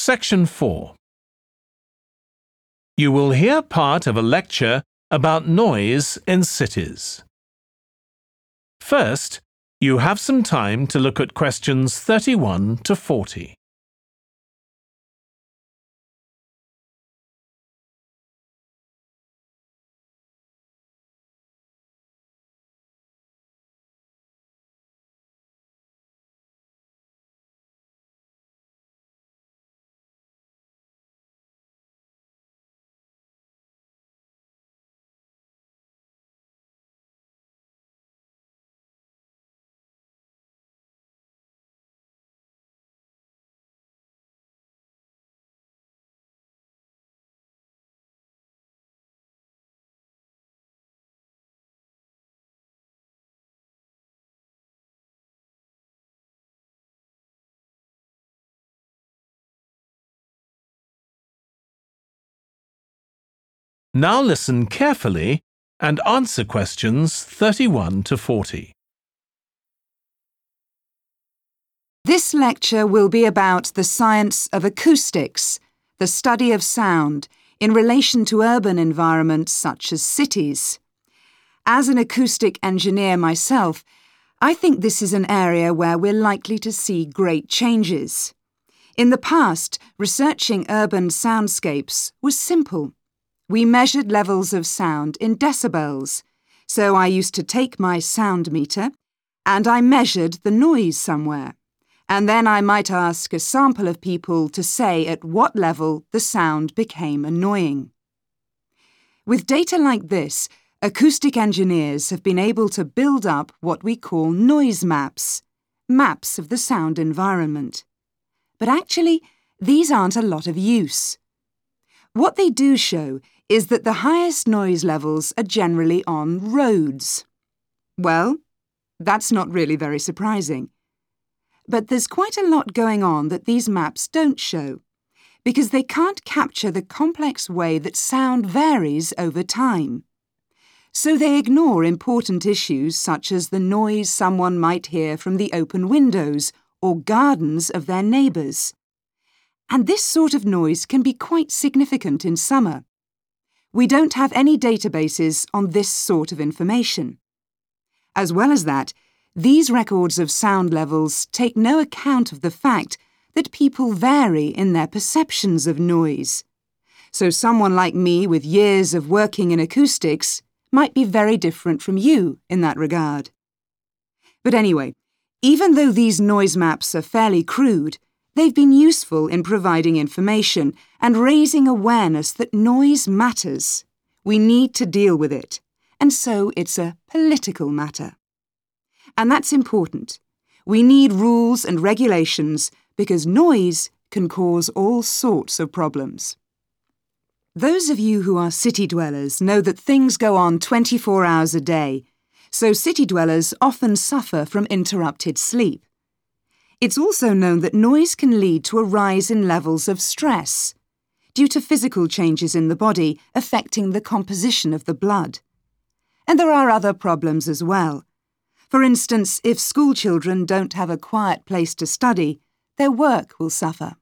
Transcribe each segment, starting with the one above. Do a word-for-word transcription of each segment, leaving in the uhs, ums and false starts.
Section four. You will hear part of a lecture about noise in cities. First, you have some time to look at questions thirty-one to forty. Now listen carefully and answer questions thirty-one to forty. This lecture will be about the science of acoustics, the study of sound, in relation to urban environments such as cities. As an acoustic engineer myself, I think this is an area where we're likely to see great changes. In the past, researching urban soundscapes was simple. We measured levels of sound in decibels, so I used to take my sound meter and I measured the noise somewhere, and then I might ask a sample of people to say at what level the sound became annoying. With data like this, acoustic engineers have been able to build up what we call noise maps, maps of the sound environment. But actually, these aren't a lot of use. What they do show is that the highest noise levels are generally on roads. Well, that's not really very surprising. But there's quite a lot going on that these maps don't show, because they can't capture the complex way that sound varies over time. So they ignore important issues such as the noise someone might hear from the open windows or gardens of their neighbours. And this sort of noise can be quite significant in summer. We don't have any databases on this sort of information. As well as that, these records of sound levels take no account of the fact that people vary in their perceptions of noise. So someone like me with years of working in acoustics might be very different from you in that regard. But anyway, even though these noise maps are fairly crude, they've been useful in providing information and raising awareness that noise matters. We need to deal with it, and so it's a political matter. And that's important. We need rules and regulations because noise can cause all sorts of problems. Those of you who are city dwellers know that things go on twenty-four hours a day, so city dwellers often suffer from interrupted sleep. It's also known that noise can lead to a rise in levels of stress, due to physical changes in the body affecting the composition of the blood. And there are other problems as well. For instance, if school children don't have a quiet place to study, their work will suffer.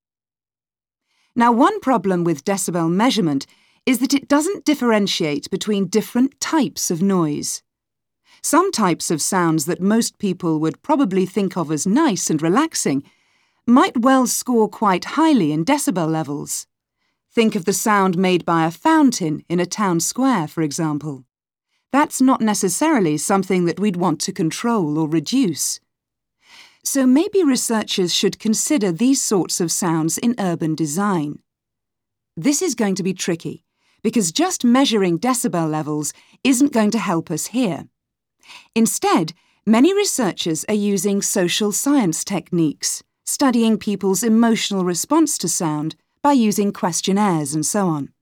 Now, one problem with decibel measurement is that it doesn't differentiate between different types of noise. Some types of sounds that most people would probably think of as nice and relaxing might well score quite highly in decibel levels. Think of the sound made by a fountain in a town square, for example. That's not necessarily something that we'd want to control or reduce. So maybe researchers should consider these sorts of sounds in urban design. This is going to be tricky, because just measuring decibel levels isn't going to help us here. Instead, many researchers are using social science techniques, studying people's emotional response to sound by using questionnaires and so on.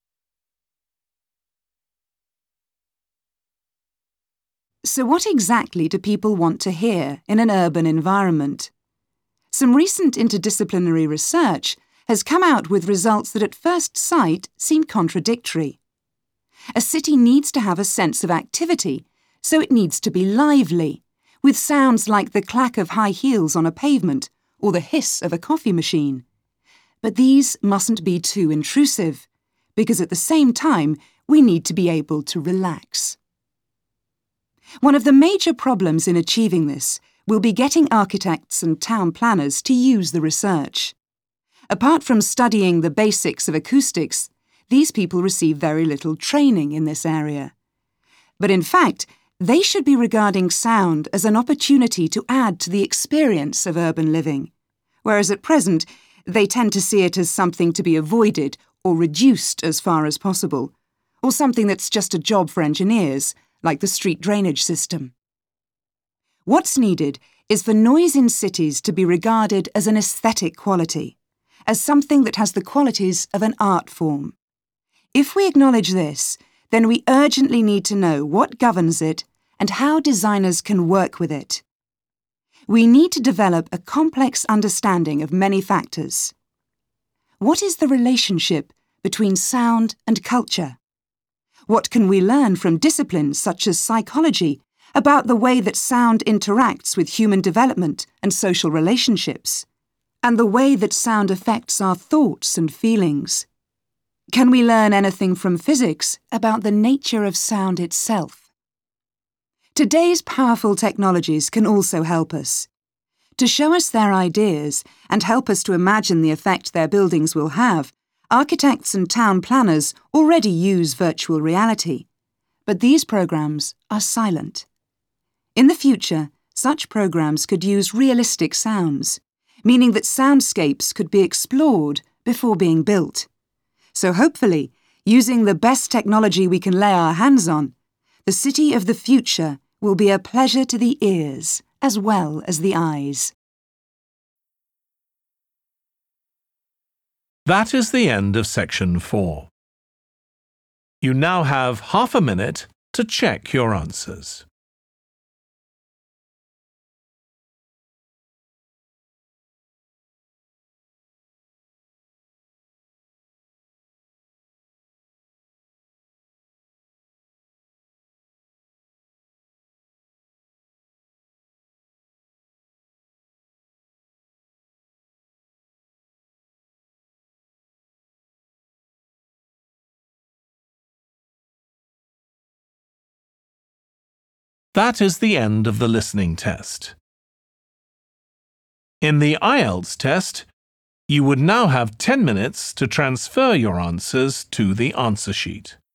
So what exactly do people want to hear in an urban environment? Some recent interdisciplinary research has come out with results that at first sight seem contradictory. A city needs to have a sense of activity, so it needs to be lively, with sounds like the clack of high heels on a pavement or the hiss of a coffee machine. But these mustn't be too intrusive, because at the same time, we need to be able to relax. One of the major problems in achieving this will be getting architects and town planners to use the research. Apart from studying the basics of acoustics, these people receive very little training in this area. But in fact, they should be regarding sound as an opportunity to add to the experience of urban living, whereas at present, they tend to see it as something to be avoided or reduced as far as possible, or something that's just a job for engineers, like the street drainage system. What's needed is for noise in cities to be regarded as an aesthetic quality, as something that has the qualities of an art form. If we acknowledge this, then we urgently need to know what governs it and how designers can work with it. We need to develop a complex understanding of many factors. What is the relationship between sound and culture? What can we learn from disciplines such as psychology about the way that sound interacts with human development and social relationships, and the way that sound affects our thoughts and feelings? Can we learn anything from physics about the nature of sound itself? Today's powerful technologies can also help us. To show us their ideas and help us to imagine the effect their buildings will have, architects and town planners already use virtual reality, but these programs are silent. In the future, such programs could use realistic sounds, meaning that soundscapes could be explored before being built. So hopefully, using the best technology we can lay our hands on, the city of the future will be a pleasure to the ears as well as the eyes. That is the end of section four. You now have half a minute to check your answers. That is the end of the listening test. In the I E L T S test, you would now have ten minutes to transfer your answers to the answer sheet.